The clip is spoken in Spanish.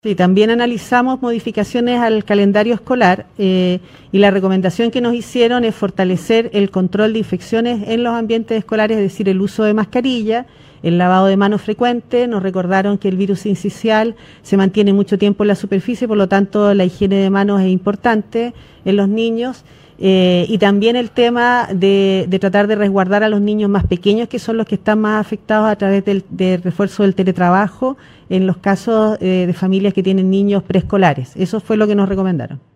Sí, también analizamos modificaciones al calendario escolar y la recomendación que nos hicieron es fortalecer el control de infecciones en los ambientes escolares, es decir, el uso de mascarilla, el lavado de manos frecuente. Nos recordaron que el virus sincicial se mantiene mucho tiempo en la superficie, por lo tanto la higiene de manos es importante en los niños. Y también el tema de tratar de resguardar a los niños más pequeños, que son los que están más afectados a través del refuerzo del teletrabajo, en los casos de familias que tienen niños preescolares. Eso fue lo que nos recomendaron.